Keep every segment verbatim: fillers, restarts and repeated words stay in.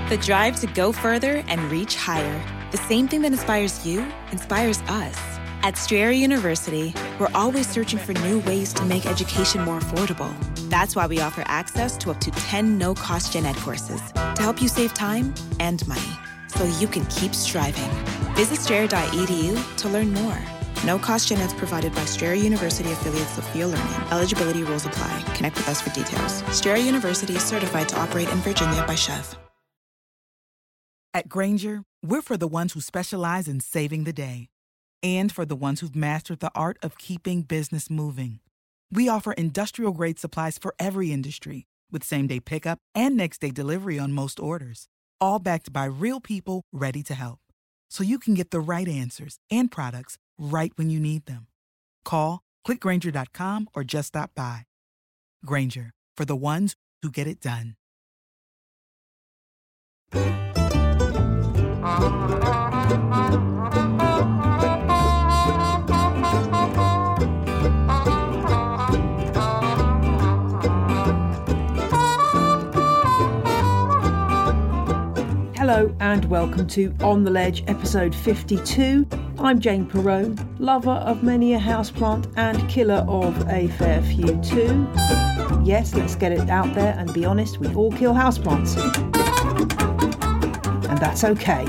The drive to go further and reach higher. The same thing that inspires you inspires us. At Strayer University, we're always searching for new ways to make education more affordable. That's why we offer access to up to ten no-cost gen ed courses to help you save time and money so you can keep striving. Visit strayer dot e d u to learn more. No-cost gen eds provided by Strayer University affiliates Sophia Learning. Eligibility rules apply. Connect with us for details. Strayer University is certified to operate in Virginia by Chev. At Grainger, we're for the ones who specialize in saving the day and for the ones who've mastered the art of keeping business moving. We offer industrial-grade supplies for every industry with same-day pickup and next-day delivery on most orders, all backed by real people ready to help. So you can get the right answers and products right when you need them. Call, click Grainger dot com, or just stop by. Grainger, for the ones who get it done. Hello and welcome to On the Ledge, episode fifty-two. I'm Jane Perrone, lover of many a houseplant and killer of a fair few too. Yes, let's get it out there and be honest, we all kill houseplants. And that's okay.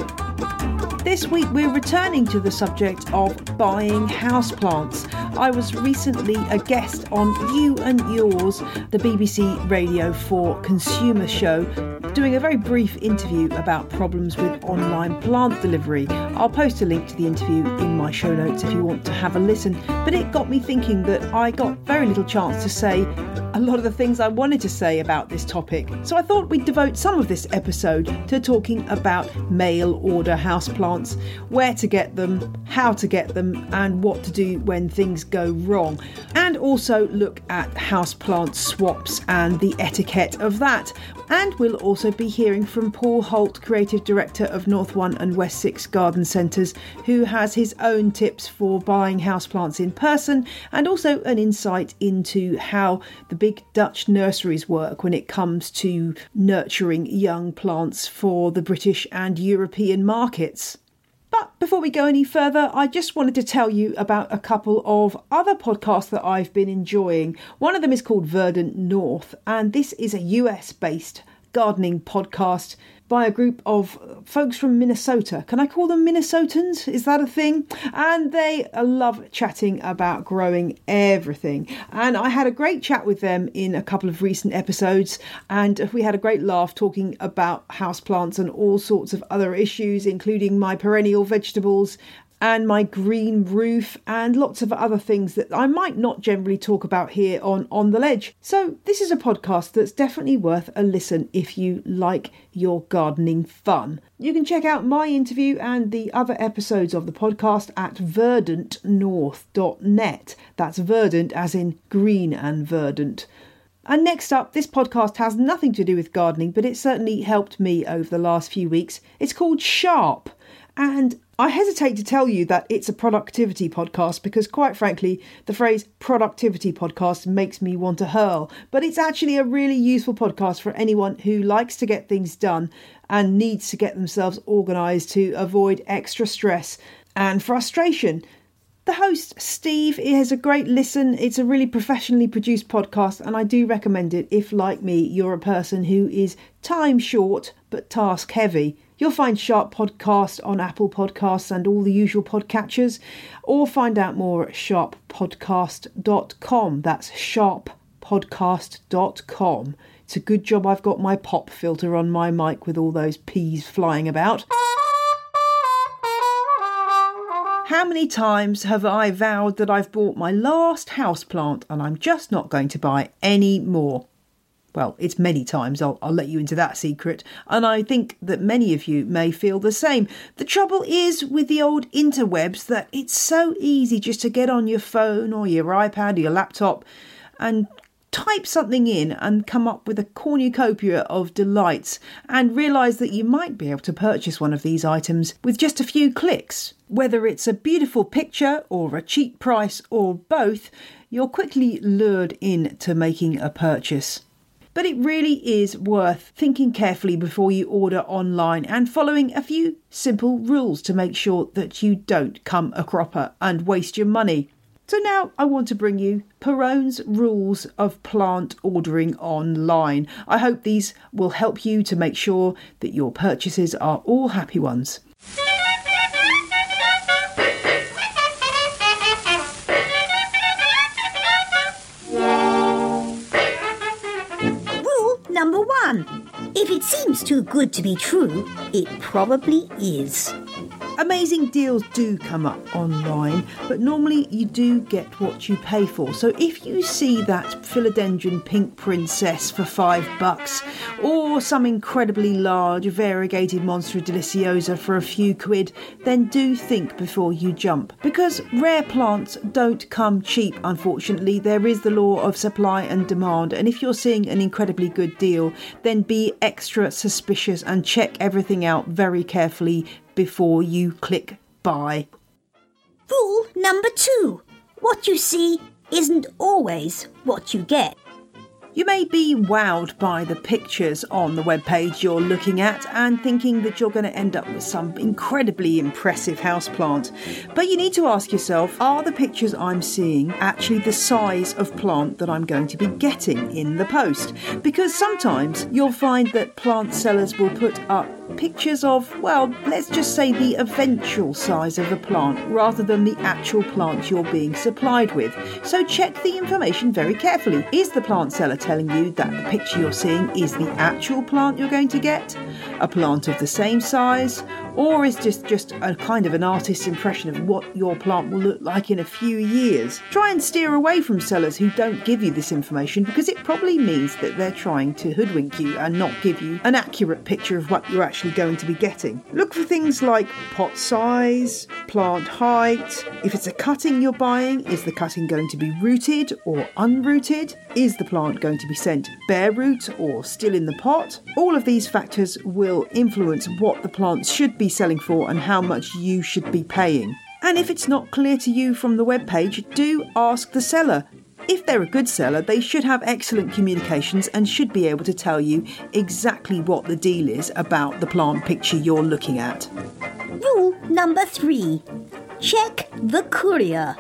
This week we're returning to the subject of buying houseplants. I was recently a guest on You and Yours, the B B C Radio four consumer show, doing a very brief interview about problems with online plant delivery. I'll post a link to the interview in my show notes if you want to have a listen, but it got me thinking that I got very little chance to say a lot of the things I wanted to say about this topic. So I thought we'd devote some of this episode to talking about mail order houseplants, where to get them, how to get them, and what to do when things go wrong. And also look at houseplant swaps and the etiquette of that. And we'll also be hearing from Paul Holt, Creative Director of North One and West Six Garden Centres, who has his own tips for buying houseplants in person and also an insight into how the big Dutch nurseries work when it comes to nurturing young plants for the British and European markets. But before we go any further, I just wanted to tell you about a couple of other podcasts that I've been enjoying. One of them is called Verdant North, and this is a U S-based gardening podcast by a group of folks from Minnesota. Can I call them Minnesotans? Is that a thing? And they love chatting about growing everything. And I had a great chat with them in a couple of recent episodes, and we had a great laugh talking about houseplants and all sorts of other issues, including my perennial vegetables and my green roof and lots of other things that I might not generally talk about here on On the Ledge. So this is a podcast that's definitely worth a listen if you like your gardening fun. You can check out my interview and the other episodes of the podcast at verdant north dot net. That's verdant as in green and verdant. And next up, this podcast has nothing to do with gardening, but it certainly helped me over the last few weeks. It's called Sharp. And I hesitate to tell you that it's a productivity podcast because, quite frankly, the phrase productivity podcast makes me want to hurl. But it's actually a really useful podcast for anyone who likes to get things done and needs to get themselves organised to avoid extra stress and frustration. The host, Steve, has a great listen. It's a really professionally produced podcast, and I do recommend it if, like me, you're a person who is time short but task heavy. You'll find Sharp Podcast on Apple Podcasts and all the usual podcatchers, or find out more at sharp podcast dot com. That's sharp podcast dot com. It's a good job I've got my pop filter on my mic with all those peas flying about. How many times have I vowed that I've bought my last houseplant and I'm just not going to buy any more? Well, it's many times, I'll, I'll let you into that secret, and I think that many of you may feel the same. The trouble is with the old interwebs that it's so easy just to get on your phone or your iPad or your laptop and type something in and come up with a cornucopia of delights and realise that you might be able to purchase one of these items with just a few clicks. Whether it's a beautiful picture or a cheap price or both, you're quickly lured into making a purchase. But it really is worth thinking carefully before you order online and following a few simple rules to make sure that you don't come a cropper and waste your money. So now I want to bring you Perrone's rules of plant ordering online. I hope these will help you to make sure that your purchases are all happy ones. Rule number one. If it seems too good to be true, it probably is. Amazing deals do come up online, but normally you do get what you pay for. So if you see that philodendron pink princess for five bucks, or some incredibly large variegated monstera deliciosa for a few quid, then do think before you jump. Because rare plants don't come cheap, unfortunately. There is the law of supply and demand, and if you're seeing an incredibly good deal, then be extra suspicious and check everything out very carefully before you click buy. Rule number two. What you see isn't always what you get. You may be wowed by the pictures on the webpage you're looking at and thinking that you're going to end up with some incredibly impressive houseplant. But you need to ask yourself, are the pictures I'm seeing actually the size of plant that I'm going to be getting in the post? Because sometimes you'll find that plant sellers will put up pictures of, well, let's just say the eventual size of the plant rather than the actual plant you're being supplied with. So check the information very carefully. Is the plant seller telling you that the picture you're seeing is the actual plant you're going to get? A plant of the same size? Or is this just a kind of an artist's impression of what your plant will look like in a few years? Try and steer away from sellers who don't give you this information, because it probably means that they're trying to hoodwink you and not give you an accurate picture of what you're actually going to be getting. Look for things like pot size, plant height. If it's a cutting you're buying, is the cutting going to be rooted or unrooted? Is the plant going to be sent bare root or still in the pot? All of these factors will influence what the plant should be selling for and how much you should be paying. And if it's not clear to you from the webpage, do ask the seller. If they're a good seller, they should have excellent communications and should be able to tell you exactly what the deal is about the plant picture you're looking at. Rule number three. Check the courier.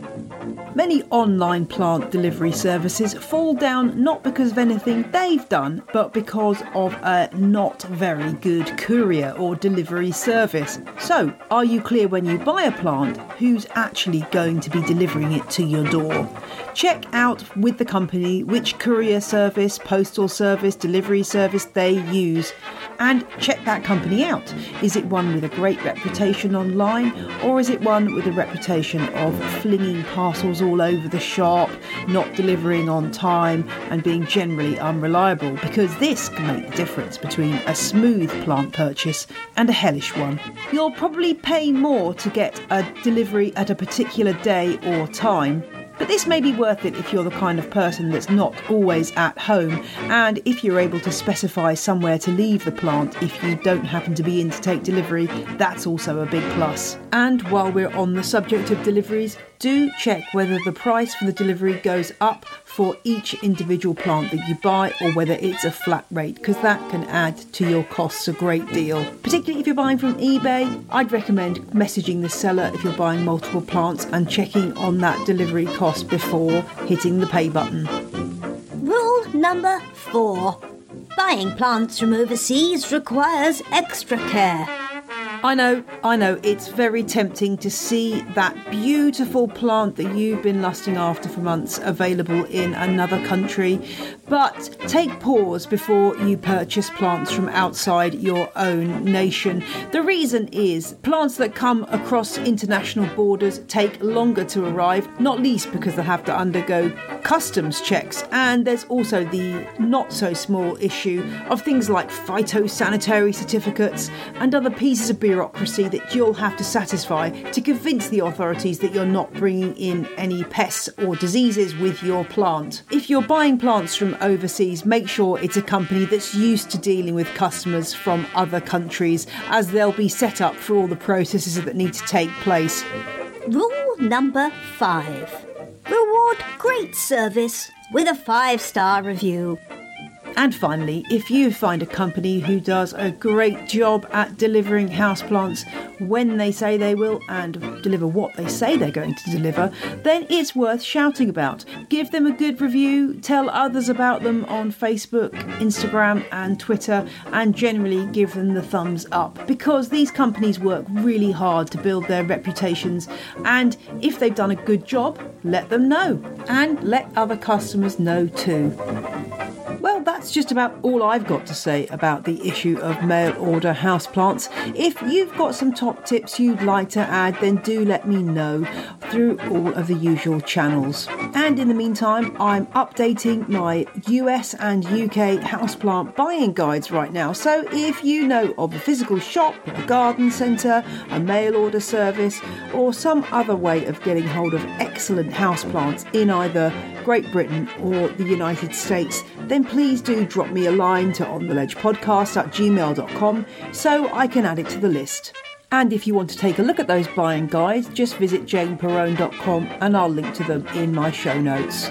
Many online plant delivery services fall down not because of anything they've done, but because of a not very good courier or delivery service. So, are you clear when you buy a plant who's actually going to be delivering it to your door? Check out with the company which courier service, postal service, delivery service they use, and check that company out. Is it one with a great reputation online, or is it one with a reputation of flinging parcels all over the shop, not delivering on time, and being generally unreliable? Because this can make the difference between a smooth plant purchase and a hellish one. You'll probably pay more to get a delivery at a particular day or time, but this may be worth it if you're the kind of person that's not always at home, and if you're able to specify somewhere to leave the plant if you don't happen to be in to take delivery, that's also a big plus. And while we're on the subject of deliveries, do check whether the price for the delivery goes up for each individual plant that you buy, or whether it's a flat rate, because that can add to your costs a great deal. Particularly if you're buying from eBay, I'd recommend messaging the seller if you're buying multiple plants and checking on that delivery cost before hitting the pay button. Rule number four. Buying plants from overseas requires extra care. I know, I know, it's very tempting to see that beautiful plant that you've been lusting after for months available in another country, but take pause before you purchase plants from outside your own nation. The reason is plants that come across international borders take longer to arrive, not least because they have to undergo customs checks, and there's also the not so small issue of things like phytosanitary certificates and other pieces of bureaucracy that you'll have to satisfy to convince the authorities that you're not bringing in any pests or diseases with your plant. If you're buying plants from overseas, make sure it's a company that's used to dealing with customers from other countries, as they'll be set up for all the processes that need to take place. Rule number five. Reward great service with a five-star review. And finally, if you find a company who does a great job at delivering houseplants when they say they will and deliver what they say they're going to deliver, then it's worth shouting about. Give them a good review, tell others about them on Facebook, Instagram and Twitter, and generally give them the thumbs up, because these companies work really hard to build their reputations, and if they've done a good job, let them know and let other customers know too. Well, that's just about all I've got to say about the issue of mail order houseplants. If you've got some top tips you'd like to add, then do let me know through all of the usual channels. And in the meantime, I'm updating my U S and U K houseplant buying guides right now. So if you know of a physical shop, a garden centre, a mail order service, or some other way of getting hold of excellent houseplants in either Great Britain or the United States, then please do drop me a line to ontheledgepodcast at gmail dot com so I can add it to the list. And if you want to take a look at those buying guides, just visit jane perrone dot com and I'll link to them in my show notes.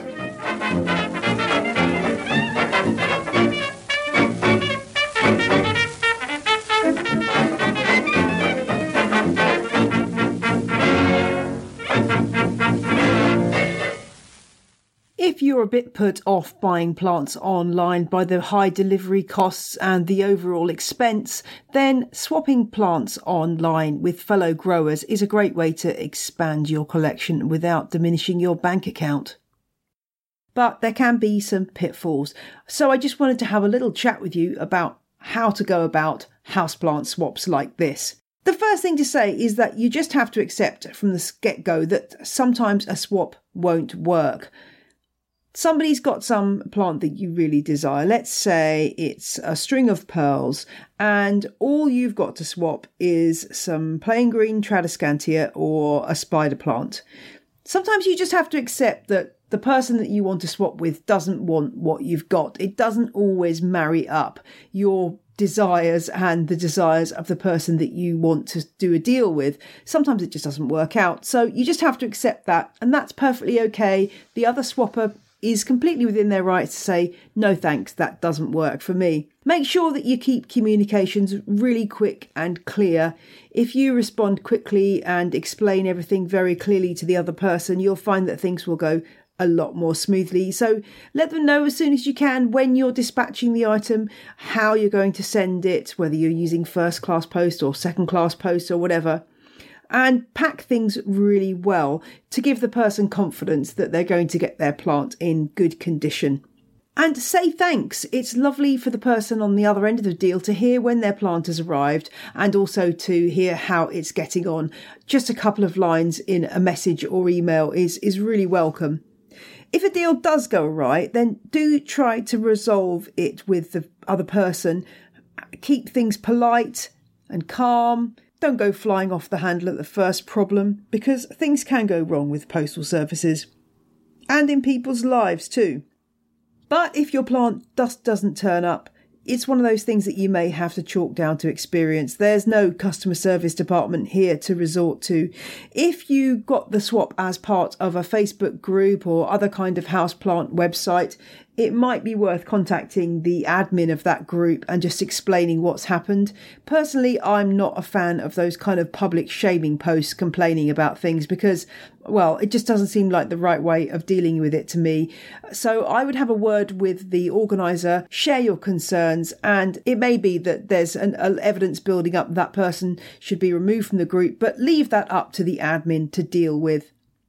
If you're a bit put off buying plants online by the high delivery costs and the overall expense, then swapping plants online with fellow growers is a great way to expand your collection without diminishing your bank account. But there can be some pitfalls, so I just wanted to have a little chat with you about how to go about houseplant swaps like this. The first thing to say is that you just have to accept from the get-go that sometimes a swap won't work. Somebody's got some plant that you really desire. Let's say it's a string of pearls and all you've got to swap is some plain green Tradescantia or a spider plant. Sometimes you just have to accept that the person that you want to swap with doesn't want what you've got. It doesn't always marry up. Your desires and the desires of the person that you want to do a deal with. Sometimes it just doesn't work out. So you just have to accept that, and that's perfectly okay. The other swapper is completely within their rights to say, no thanks, that doesn't work for me. Make sure that you keep communications really quick and clear. If you respond quickly and explain everything very clearly to the other person, you'll find that things will go a lot more smoothly. So let them know as soon as you can when you're dispatching the item, how you're going to send it, whether you're using first class post or second class post or whatever. And pack things really well to give the person confidence that they're going to get their plant in good condition. And say thanks. It's lovely for the person on the other end of the deal to hear when their plant has arrived and also to hear how it's getting on. Just a couple of lines in a message or email is, is really welcome. If a deal does go awry, then do try to resolve it with the other person. Keep things polite and calm. Don't go flying off the handle at the first problem, because things can go wrong with postal services. And in people's lives too. But if your plant just doesn't turn up, it's one of those things that you may have to chalk down to experience. There's no customer service department here to resort to. If you got the swap as part of a Facebook group or other kind of houseplant website, it might be worth contacting the admin of that group and just explaining what's happened. Personally, I'm not a fan of those kind of public shaming posts complaining about things because, well, it just doesn't seem like the right way of dealing with it to me. So I would have a word with the organiser, share your concerns, and it may be that there's an, an evidence building up that person should be removed from the group, but leave that up to the admin to deal with.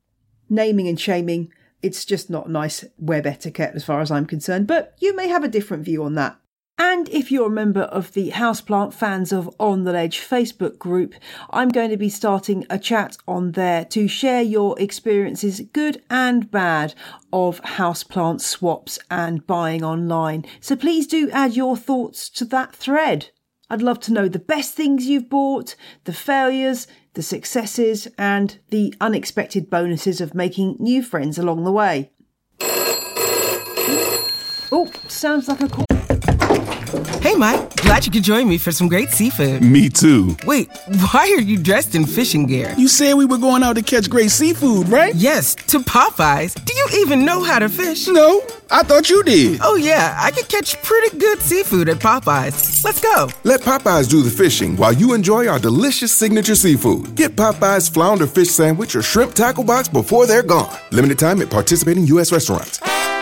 Naming and shaming, it's just not nice web etiquette as far as I'm concerned, but you may have a different view on that. And if you're a member of the Houseplant Fans of On The Ledge Facebook group, I'm going to be starting a chat on there to share your experiences, good and bad, of houseplant swaps and buying online. So please do add your thoughts to that thread. I'd love to know the best things you've bought, the failures, the successes, and the unexpected bonuses of making new friends along the way. Oh, sounds like a call. Hey, Mike. Glad you could join me for some great seafood. Me too. Wait, why are you dressed in fishing gear? You said we were going out to catch great seafood, right? Yes, to Popeyes. Do you even know how to fish? No, I thought you did. Oh, yeah, I can catch pretty good seafood at Popeyes. Let's go. Let Popeyes do the fishing while you enjoy our delicious signature seafood. Get Popeyes Flounder Fish Sandwich or Shrimp Tackle Box before they're gone. Limited time at participating U S restaurants.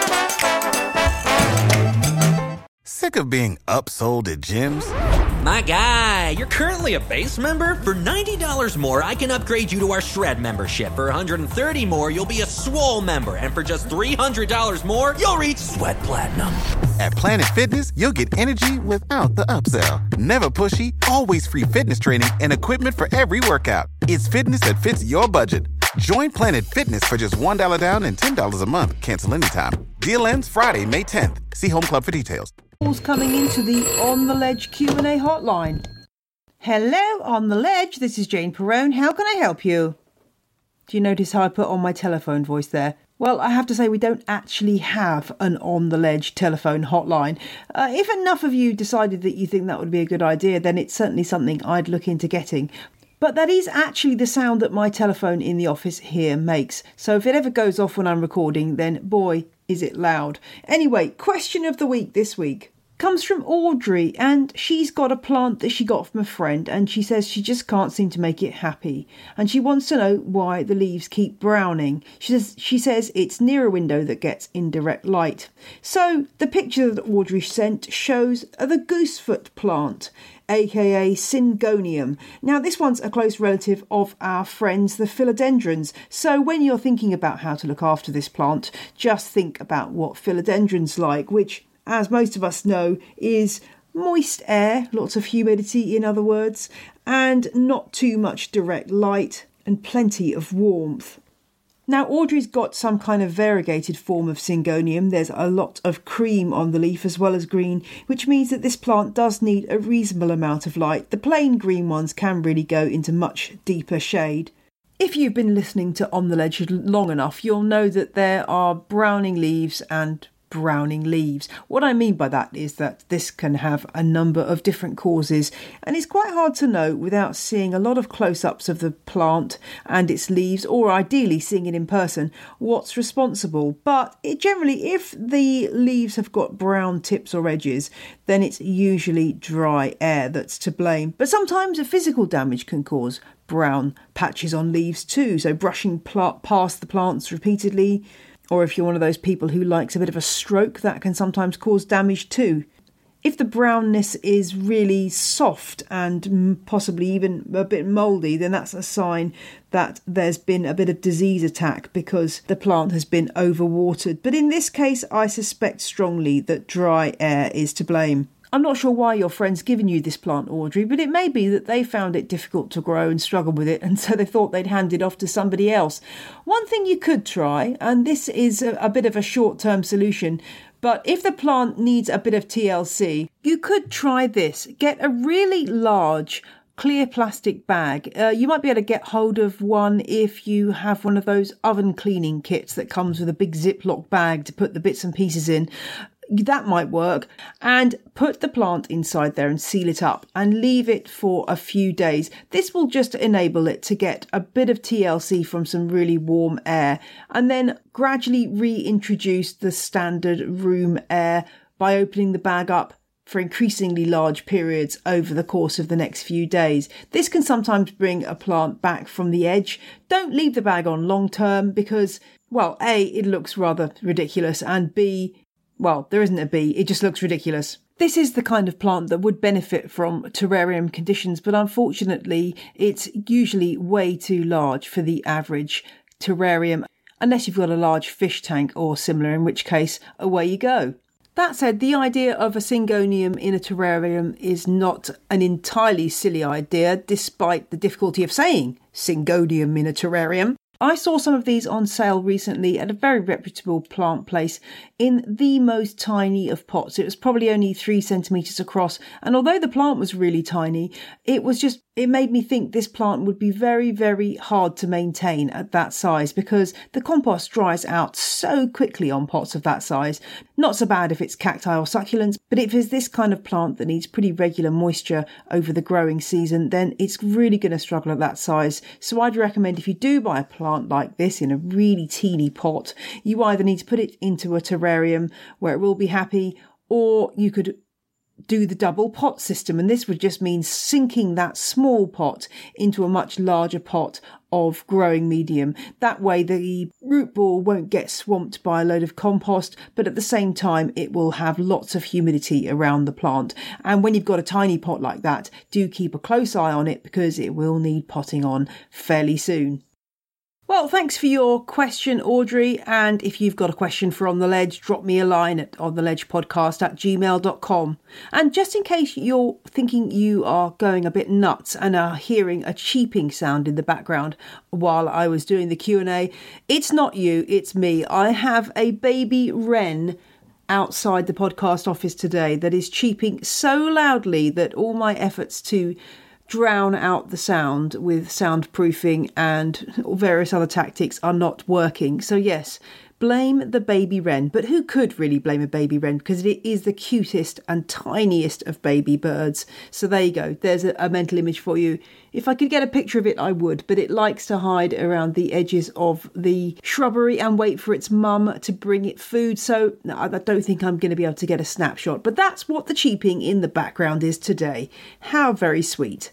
Sick of being upsold at gyms? My guy, you're currently a base member? For ninety dollars more, I can upgrade you to our Shred membership. For one hundred thirty dollars more, you'll be a Swole member. And for just three hundred dollars more, you'll reach Sweat Platinum. At Planet Fitness, you'll get energy without the upsell. Never pushy, always free fitness training and equipment for every workout. It's fitness that fits your budget. Join Planet Fitness for just one dollar down and ten dollars a month. Cancel anytime. Deal ends Friday, May tenth. See Home Club for details. Coming into the On the Ledge Q and A hotline. Hello, On the Ledge. This is Jane Perrone. How can I help you? Do you notice how I put on my telephone voice there? Well, I have to say we don't actually have an On the Ledge telephone hotline. Uh, if enough of you decided that you think that would be a good idea, then it's certainly something I'd look into getting. But that is actually the sound that my telephone in the office here makes. So if it ever goes off when I'm recording, then boy, is it loud. Anyway, question of the week this week comes from Audrey, and she's got a plant that she got from a friend, and she says she just can't seem to make it happy, and she wants to know why the leaves keep browning. She says she says it's near a window that gets indirect light. So the picture that Audrey sent shows the goosefoot plant, aka Syngonium. Now this one's a close relative of our friends the philodendrons, so when you're thinking about how to look after this plant, just think about what philodendrons like, which, as most of us know, is moist air, lots of humidity in other words, and not too much direct light and plenty of warmth. Now Audrey's got some kind of variegated form of Syngonium. There's a lot of cream on the leaf as well as green, which means that this plant does need a reasonable amount of light. The plain green ones can really go into much deeper shade. If you've been listening to On the Ledge long enough, you'll know that there are browning leaves and browning leaves. What I mean by that is that this can have a number of different causes, and it's quite hard to know without seeing a lot of close-ups of the plant and its leaves, or ideally seeing it in person, what's responsible. But it generally, if the leaves have got brown tips or edges, then it's usually dry air that's to blame. But sometimes a physical damage can cause brown patches on leaves too, so brushing pl- past the plants repeatedly, or if you're one of those people who likes a bit of a stroke, that can sometimes cause damage too. If the brownness is really soft and possibly even a bit mouldy, then that's a sign that there's been a bit of disease attack because the plant has been overwatered. But in this case, I suspect strongly that dry air is to blame. I'm not sure why your friend's given you this plant, Audrey, but it may be that they found it difficult to grow and struggled with it, and so they thought they'd hand it off to somebody else. One thing you could try, and this is a, a bit of a short-term solution, but if the plant needs a bit of T L C, you could try this. Get a really large clear plastic bag. Uh, you might be able to get hold of one if you have one of those oven cleaning kits that comes with a big Ziploc bag to put the bits and pieces in. That might work. And put the plant inside there and seal it up and leave it for a few days. This will just enable it to get a bit of T L C from some really warm air, and then gradually reintroduce the standard room air by opening the bag up for increasingly large periods over the course of the next few days. This can sometimes bring a plant back from the edge. Don't leave the bag on long term because, well, A, it looks rather ridiculous, and B, well, there isn't a B, it just looks ridiculous. This is the kind of plant that would benefit from terrarium conditions, but unfortunately it's usually way too large for the average terrarium, unless you've got a large fish tank or similar, in which case, away you go. That said, the idea of a Syngonium in a terrarium is not an entirely silly idea, despite the difficulty of saying Syngonium in a terrarium. I saw some of these on sale recently at a very reputable plant place in the most tiny of pots. It was probably only three centimetres across, and although the plant was really tiny, it was just it made me think this plant would be very, very hard to maintain at that size because the compost dries out so quickly on pots of that size. Not so bad if it's cacti or succulents, but if it's this kind of plant that needs pretty regular moisture over the growing season, then it's really going to struggle at that size. So I'd recommend if you do buy a plant like this in a really teeny pot, you either need to put it into a terrarium where it will be happy, or you could do the double pot system, and this would just mean sinking that small pot into a much larger pot of growing medium. That way the root ball won't get swamped by a load of compost, but at the same time it will have lots of humidity around the plant. And when you've got a tiny pot like that, do keep a close eye on it because it will need potting on fairly soon. Well, thanks for your question, Audrey. And if you've got a question for On The Ledge, drop me a line at ontheledgepodcast at gmail dot com. And just in case you're thinking you are going a bit nuts and are hearing a cheeping sound in the background while I was doing the Q and A, it's not you, it's me. I have a baby wren outside the podcast office today that is cheeping so loudly that all my efforts to drown out the sound with soundproofing and various other tactics are not working. So yes, blame the baby wren. But who could really blame a baby wren? Because it is the cutest and tiniest of baby birds. So there you go. There's a, a mental image for you. If I could get a picture of it, I would. But it likes to hide around the edges of the shrubbery and wait for its mum to bring it food. So no, I don't think I'm going to be able to get a snapshot. But that's what the cheeping in the background is today. How very sweet.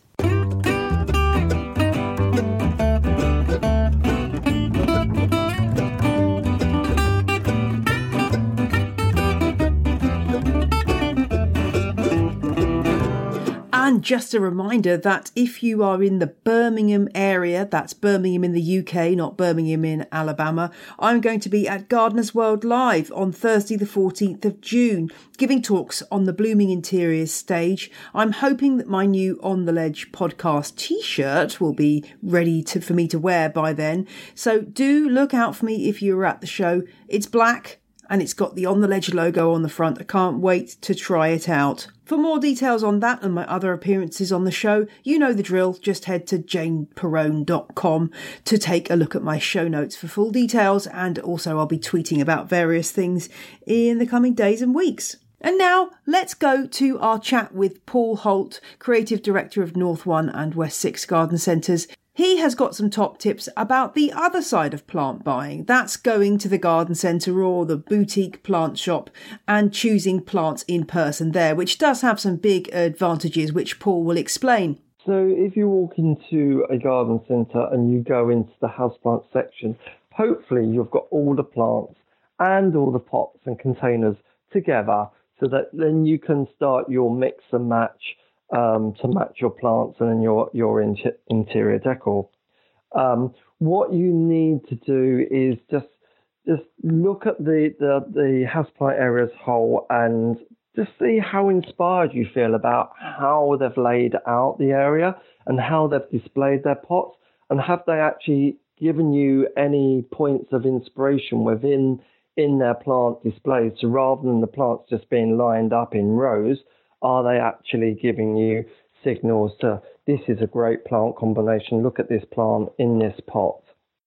And just a reminder that if you are in the Birmingham area, that's Birmingham in the U K, not Birmingham in Alabama, I'm going to be at Gardeners World Live on Thursday the fourteenth of June, giving talks on the Blooming Interiors stage. I'm hoping that my new On The Ledge podcast t-shirt will be ready to, for me to wear by then. So do look out for me if you're at the show. It's black and it's got the On The Ledge logo on the front. I can't wait to try it out. For more details on that and my other appearances on the show, you know the drill. Just head to jane perrone dot com to take a look at my show notes for full details, and also I'll be tweeting about various things in the coming days and weeks. And now let's go to our chat with Paul Holt, Creative Director of North One and West Six Garden Centres. He has got some top tips about the other side of plant buying. That's going to the garden centre or the boutique plant shop and choosing plants in person there, which does have some big advantages, which Paul will explain. So if you walk into a garden centre and you go into the houseplant section, hopefully you've got all the plants and all the pots and containers together so that then you can start your mix and match Um, to match your plants and your your in- interior decor. Um, what you need to do is just just look at the the, the houseplant area as a whole and just see how inspired you feel about how they've laid out the area and how they've displayed their pots, and have they actually given you any points of inspiration within in their plant displays. So rather than the plants just being lined up in rows, are they actually giving you signals to, this is a great plant combination, look at this plant in this pot?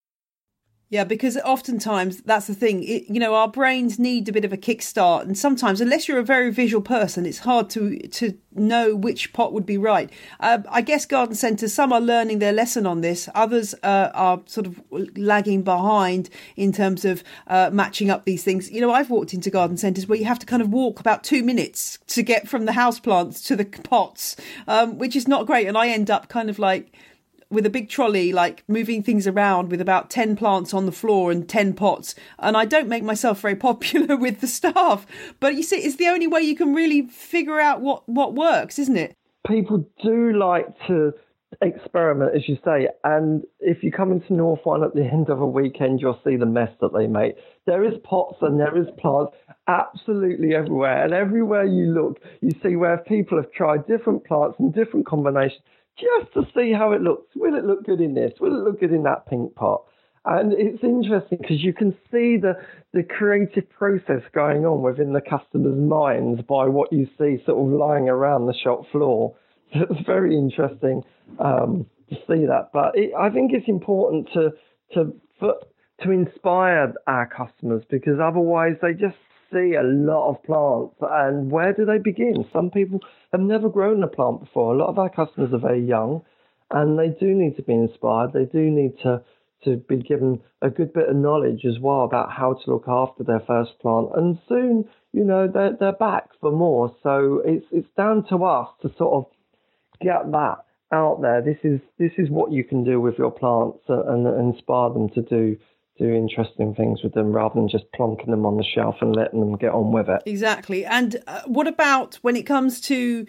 Yeah, because oftentimes that's the thing, it, you know, our brains need a bit of a kickstart. And sometimes, unless you're a very visual person, it's hard to to know which pot would be right. Uh, I guess garden centres, some are learning their lesson on this. Others uh, are sort of lagging behind in terms of uh, matching up these things. You know, I've walked into garden centres where you have to kind of walk about two minutes to get from the houseplants to the pots, um, which is not great. And I end up kind of like with a big trolley, like moving things around with about ten plants on the floor and ten pots. And I don't make myself very popular with the staff. But you see, it's the only way you can really figure out what, what works, isn't it? People do like to experiment, as you say. And if you come into North One at the end of a weekend, you'll see the mess that they make. There is pots and there is plants absolutely everywhere. And everywhere you look, you see where people have tried different plants and different combinations, just to see how it looks. Will it look good in this? Will it look good in that pink pot? And it's interesting because you can see the, the creative process going on within the customer's minds by what you see sort of lying around the shop floor. it's very interesting um, to see that. But it, I think it's important to to for, to inspire our customers, because otherwise they just see a lot of plants, and where do they begin? Some people have never grown a plant before. A lot of our customers are very young, and they do need to be inspired. They do need to to be given a good bit of knowledge as well about how to look after their first plant. And soon, you know, they're, they're back for more. So it's it's down to us to sort of get that out there. This is this is what you can do with your plants, and, and inspire them to do do interesting things with them, rather than just plonking them on the shelf and letting them get on with it. Exactly. And uh, what about when it comes to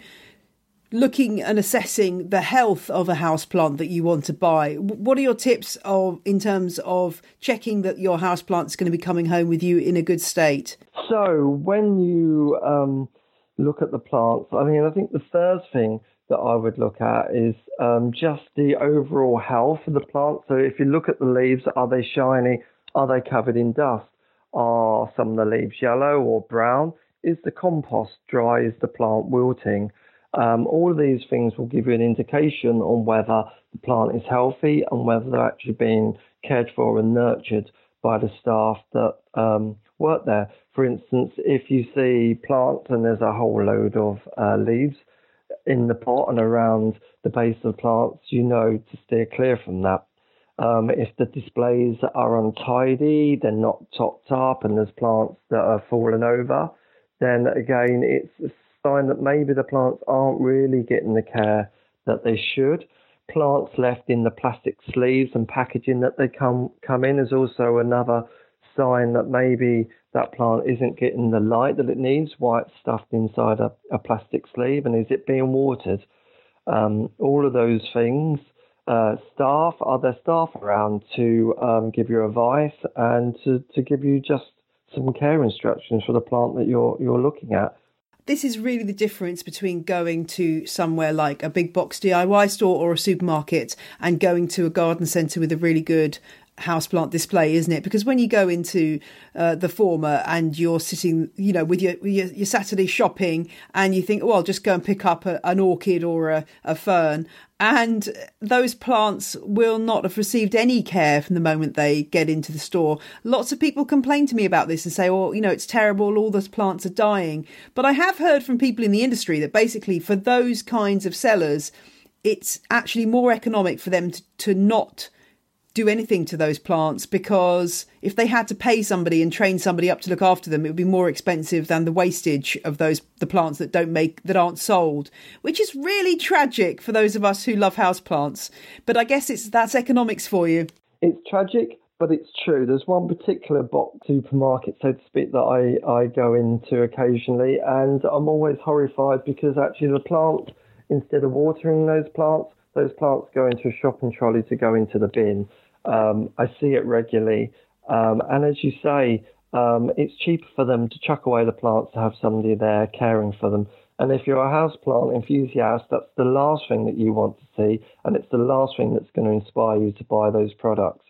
looking and assessing the health of a houseplant that you want to buy? What are your tips of in terms of checking that your houseplant is going to be coming home with you in a good state? So when you um, look at the plants, I mean, I think the first thing that I would look at is um, just the overall health of the plant. So if you look at the leaves, are they shiny? Are they covered in dust? Are some of the leaves yellow or brown? Is the compost dry? Is the plant wilting? Um, all of these things will give you an indication on whether the plant is healthy and whether they're actually being cared for and nurtured by the staff that um, work there. For instance, if you see plants and there's a whole load of uh, leaves in the pot and around the base of the plants, you know to steer clear from that. Um, if the displays are untidy, they're not topped up, and there's plants that are fallen over, then again, it's a sign that maybe the plants aren't really getting the care that they should. Plants left in the plastic sleeves and packaging that they come come in is also another sign that maybe that plant isn't getting the light that it needs, why it's stuffed inside a, a plastic sleeve, and is it being watered? Um, all of those things. Uh, staff, are there staff around to um, give you advice and to, to give you just some care instructions for the plant that you're you're looking at? This is really the difference between going to somewhere like a big box D I Y store or a supermarket and going to a garden centre with a really good houseplant display, isn't it? Because when you go into uh, the former and you're sitting, you know, with your, your your Saturday shopping, and you think, well, I'll just go and pick up a, an orchid or a, a fern, and those plants will not have received any care from the moment they get into the store. Lots of people complain to me about this and say, oh, you know, it's terrible, all those plants are dying. But I have heard from people in the industry that basically for those kinds of sellers, it's actually more economic for them to, to not do anything to those plants, because if they had to pay somebody and train somebody up to look after them, it would be more expensive than the wastage of those the plants that don't make that aren't sold, which is really tragic for those of us who love houseplants. But I guess it's that's economics for you. It's tragic, but it's true. There's one particular box supermarket, so to speak, that I, I go into occasionally, and I'm always horrified because actually the plant, instead of watering those plants, those plants go into a shopping trolley to go into the bin. Um, I see it regularly. Um, and as you say, um, it's cheaper for them to chuck away the plants to have somebody there caring for them. And if you're a houseplant enthusiast, that's the last thing that you want to see. And it's the last thing that's going to inspire you to buy those products.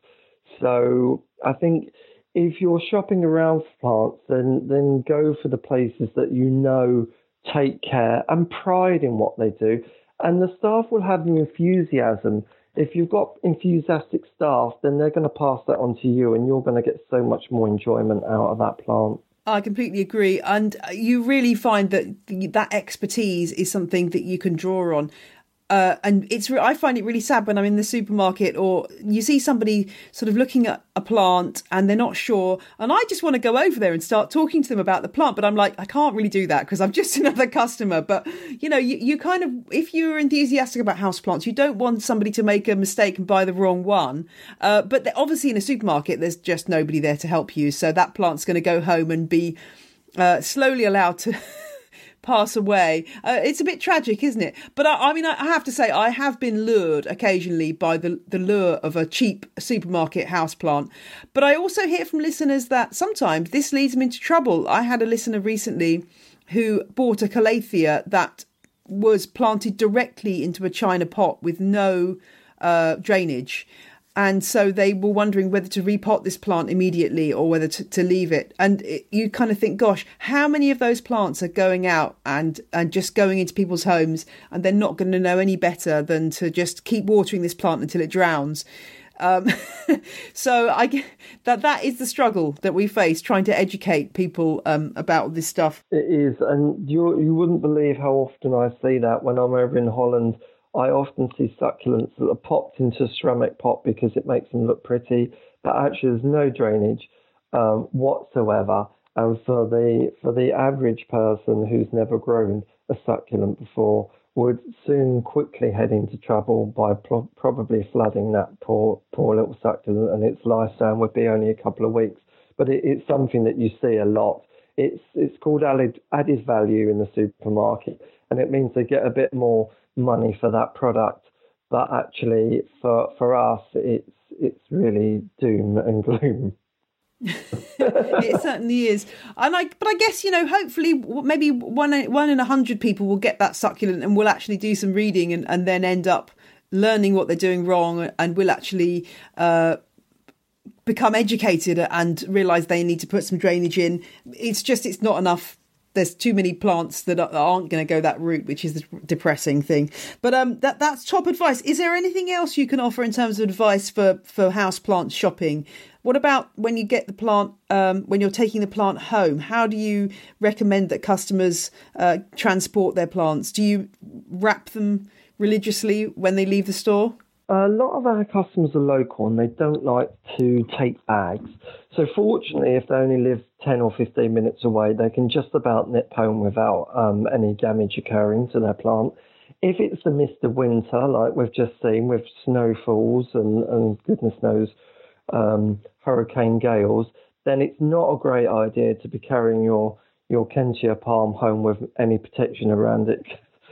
So I think if you're shopping around for plants, then, then go for the places that you know take care and pride in what they do. And the staff will have the enthusiasm. If you've got enthusiastic staff, then they're going to pass that on to you, and you're going to get so much more enjoyment out of that plant. I completely agree. And you really find that that expertise is something that you can draw on. Uh, and it's I find it really sad when I'm in the supermarket or you see somebody sort of looking at a plant and they're not sure. And I just want to go over there and start talking to them about the plant. But I'm like, I can't really do that because I'm just another customer. But, you know, you, you kind of, if you're enthusiastic about houseplants, you don't want somebody to make a mistake and buy the wrong one. Uh, but obviously in a supermarket, there's just nobody there to help you. So that plant's going to go home and be uh, slowly allowed to pass away. Uh, it's a bit tragic, isn't it? But I, I mean, I have to say, I have been lured occasionally by the, the lure of a cheap supermarket houseplant. But I also hear from listeners that sometimes this leads them into trouble. I had a listener recently who bought a calathea that was planted directly into a china pot with no uh, drainage. And so they were wondering whether to repot this plant immediately or whether to, to leave it. And it, you kind of think, gosh, how many of those plants are going out and, and just going into people's homes, and they're not going to know any better than to just keep watering this plant until it drowns. Um, so I that that is the struggle that we face, trying to educate people um, about this stuff. It is, and you you wouldn't believe how often I see that when I'm over in Holland. I often see succulents that are popped into a ceramic pot because it makes them look pretty, but actually there's no drainage um, whatsoever. And for the for the average person who's never grown a succulent before, would soon quickly head into trouble by pro- probably flooding that poor poor little succulent, and its lifespan would be only a couple of weeks. But it, it's something that you see a lot. It's it's called added, added value in the supermarket, and it means they get a bit more money for that product. But actually, for for us, it's it's really doom and gloom. It certainly is. And I, but I guess, you know, hopefully maybe one one in a hundred people will get that succulent and will actually do some reading and, and then end up learning what they're doing wrong, and will actually uh, become educated and realise they need to put some drainage in. It's just, it's not enough. There's too many plants that aren't going to go that route, which is the depressing thing. But um, that that's top advice. Is there anything else you can offer in terms of advice for, for houseplant shopping? What about when you get the plant, um, when you're taking the plant home? How do you recommend that customers uh, transport their plants? Do you wrap them religiously when they leave the store? A lot of our customers are local and they don't like to take bags. So fortunately, if they only live ten or fifteen minutes away, they can just about nip home without um, any damage occurring to their plant. If it's the mist of winter, like we've just seen with snowfalls and, and goodness knows, um, hurricane gales, then it's not a great idea to be carrying your, your Kentia palm home with any protection around it.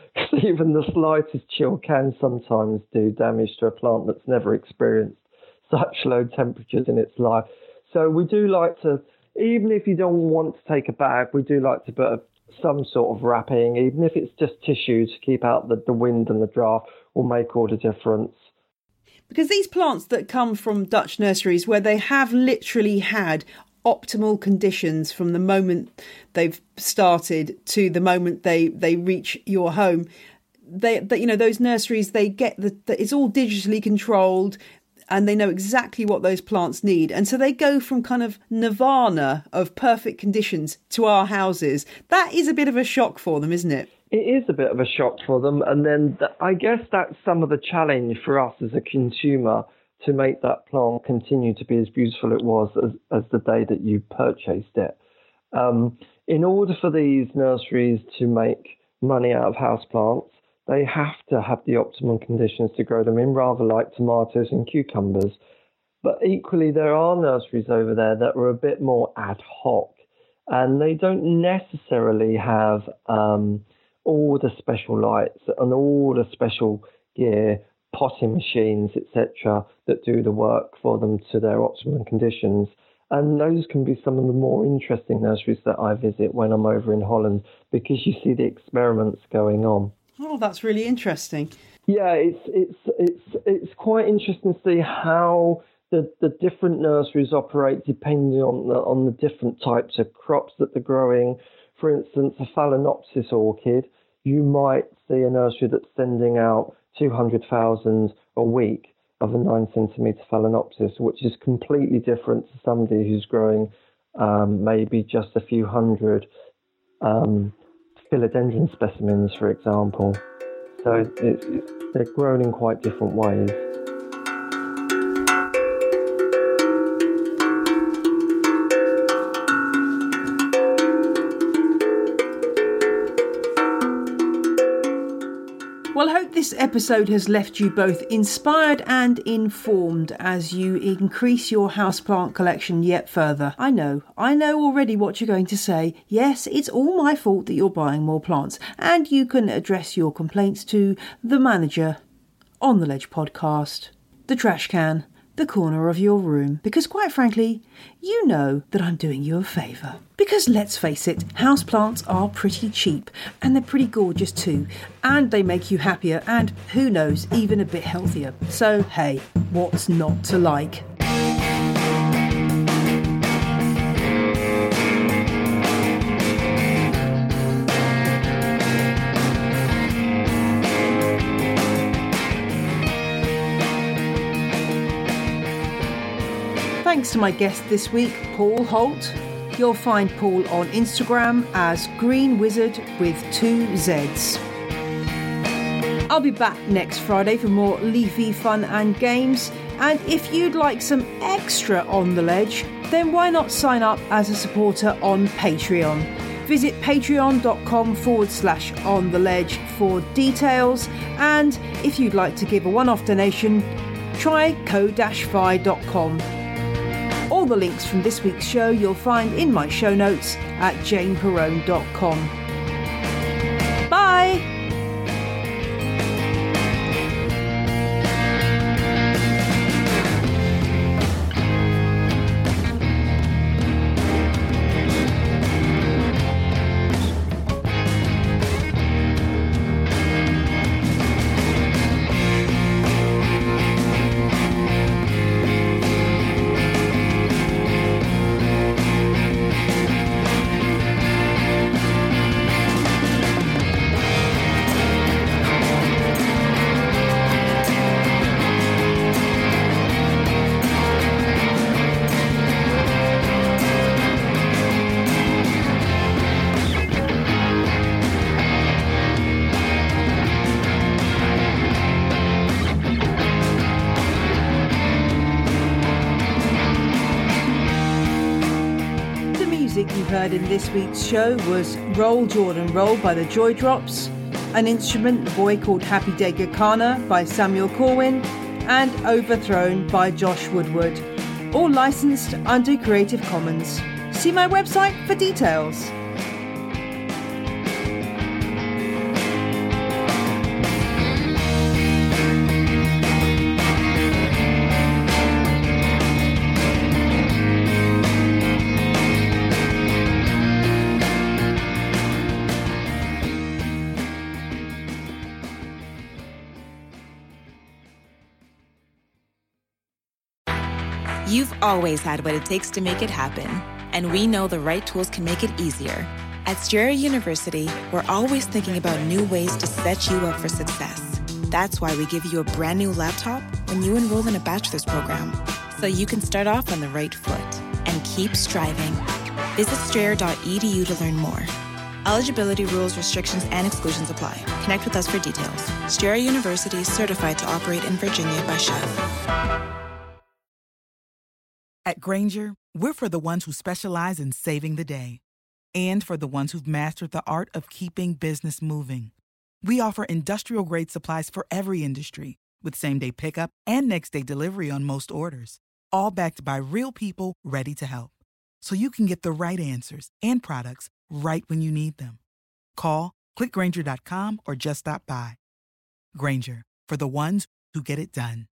Even the slightest chill can sometimes do damage to a plant that's never experienced such low temperatures in its life. So we do like to, even if you don't want to take a bag, we do like to put a, some sort of wrapping, even if it's just tissue to keep out the, the wind and the draft, will make all the difference. Because these plants that come from Dutch nurseries, where they have literally had optimal conditions from the moment they've started to the moment they they reach your home, they, they you know those nurseries, they get the, the it's all digitally controlled and they know exactly what those plants need, and so they go from kind of nirvana of perfect conditions to our houses. That is a bit of a shock for them, isn't it? It is a bit of a shock for them, and then the, I guess that's some of the challenge for us as a consumer, to make that plant continue to be as beautiful it was as, as the day that you purchased it. Um, in order for these nurseries to make money out of houseplants, they have to have the optimum conditions to grow them in, rather like tomatoes and cucumbers. But equally, there are nurseries over there that are a bit more ad hoc, and they don't necessarily have um, all the special lights and all the special gear, potting machines, et cetera, that do the work for them to their optimum conditions. And those can be some of the more interesting nurseries that I visit when I'm over in Holland, because you see the experiments going on. Oh, that's really interesting. Yeah, it's it's it's it's quite interesting to see how the, the different nurseries operate depending on the, on the different types of crops that they're growing. For instance, a Phalaenopsis orchid, you might see a nursery that's sending out two hundred thousand a week of a nine centimetre Phalaenopsis, which is completely different to somebody who's growing um, maybe just a few hundred um, philodendron specimens, for example. So it's, it's, they're grown in quite different ways. Well, I hope this episode has left you both inspired and informed as you increase your houseplant collection yet further. I know, I know already what you're going to say. Yes, it's all my fault that you're buying more plants, and you can address your complaints to the manager, On the Ledge Podcast, the Trash Can, the corner of your room, because quite frankly, you know that I'm doing you a favour. Because let's face it, houseplants are pretty cheap and they're pretty gorgeous too, and they make you happier and, who knows, even a bit healthier. So hey, what's not to like? Thanks to my guest this week, Paul Holt. You'll find Paul on Instagram as Green Wizard with two Z's. I'll be back next Friday for more leafy fun and games. And if you'd like some extra On The Ledge, then why not sign up as a supporter on Patreon? Visit patreon.com forward slash on the ledge for details. And if you'd like to give a one-off donation, try ko dash fi dot com. All the links from this week's show you'll find in my show notes at jane perrone dot com. Bye! You heard in this week's show was Roll Jordan Roll by the Joy Drops, An Instrument, The Boy Called Happy Day Gakana by Samuel Corwin, and Overthrown by Josh Woodward, all licensed under Creative Commons. See my website for details. You've always had what it takes to make it happen, and we know the right tools can make it easier. At Strayer University, we're always thinking about new ways to set you up for success. That's why we give you a brand new laptop when you enroll in a bachelor's program, so you can start off on the right foot and keep striving. Visit strayer dot e d u to learn more. Eligibility rules, restrictions, and exclusions apply. Connect with us for details. Strayer University is certified to operate in Virginia by C H E V. At Grainger, we're for the ones who specialize in saving the day and for the ones who've mastered the art of keeping business moving. We offer industrial-grade supplies for every industry with same-day pickup and next-day delivery on most orders, all backed by real people ready to help. So you can get the right answers and products right when you need them. Call, click grainger dot com, or just stop by. Grainger, for the ones who get it done.